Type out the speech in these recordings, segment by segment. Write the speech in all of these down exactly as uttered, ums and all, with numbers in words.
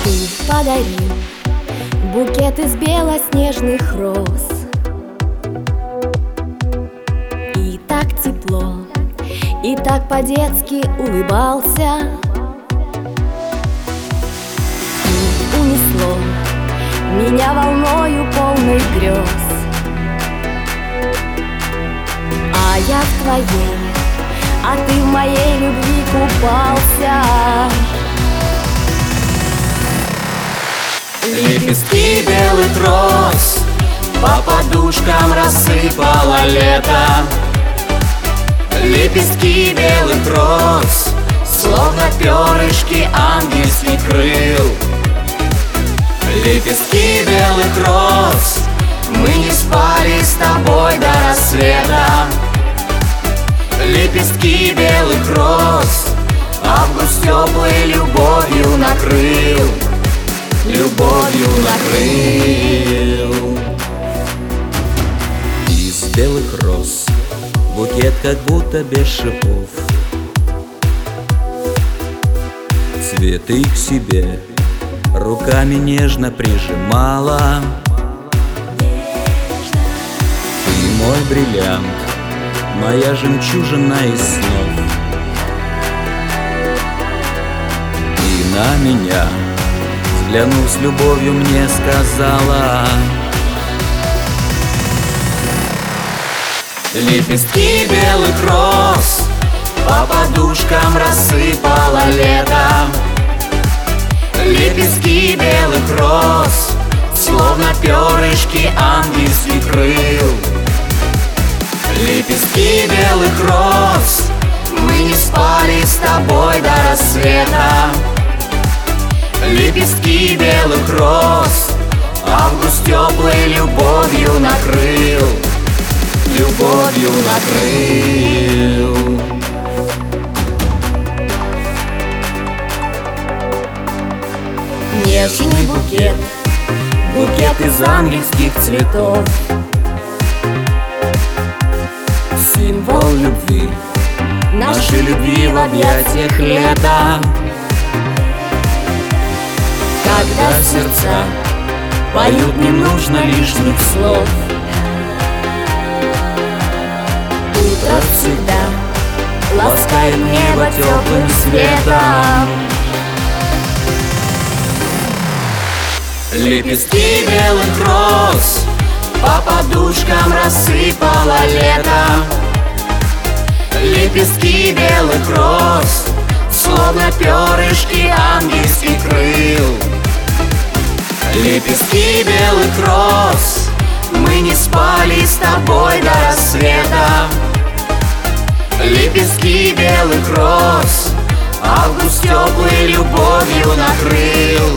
Ты подарил букет из белоснежных роз, и так тепло, и так по-детски улыбался. И унесло меня волною полной грез, а я в твоей, а ты в моей любви купался. Лепестки белых роз по подушкам рассыпало лето. Лепестки белых роз, словно перышки ангельских крыл. Лепестки белых роз, мы не спали с тобой до рассвета. Лепестки белых роз, август теплой любовью накрыл. Любовью накрыл. Из белых роз букет как будто без шипов, цветы к себе руками нежно прижимала. Ты мой бриллиант, моя жемчужина из снов, и на меня, взглянув с любовью, мне сказала: лепестки белых роз по подушкам рассыпало лето. Лепестки белых роз, словно перышки ангельских крыл. Лепестки белых роз, мы не спали с тобой до рассвета. Лепестки белых роз, август теплой любовью накрыл. Любовью накрыл. Нежный букет, букет из ангельских цветов, символ любви, нашей любви в объятиях лета. Когда сердца поют, не нужно лишних слов. Утро всегда ласкает небо теплым светом. Лепестки белых роз по подушкам рассыпало лето. Лепестки белых роз, словно перышки ангельских крыл. Лепестки белых роз, мы не спали с тобой до рассвета. Лепестки белых роз, август теплой любовью накрыл.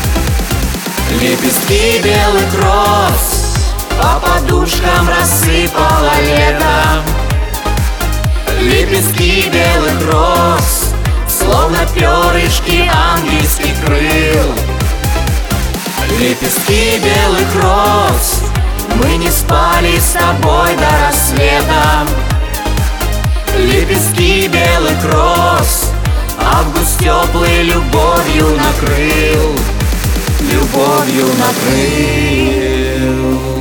Лепестки белых роз по подушкам рассыпало лето. Лепестки белых роз, словно перышки ангельских крыл. Лепестки белых роз, мы не спали с тобой до рассвета. Лепестки белых роз, август теплой любовью накрыл. Любовью накрыл.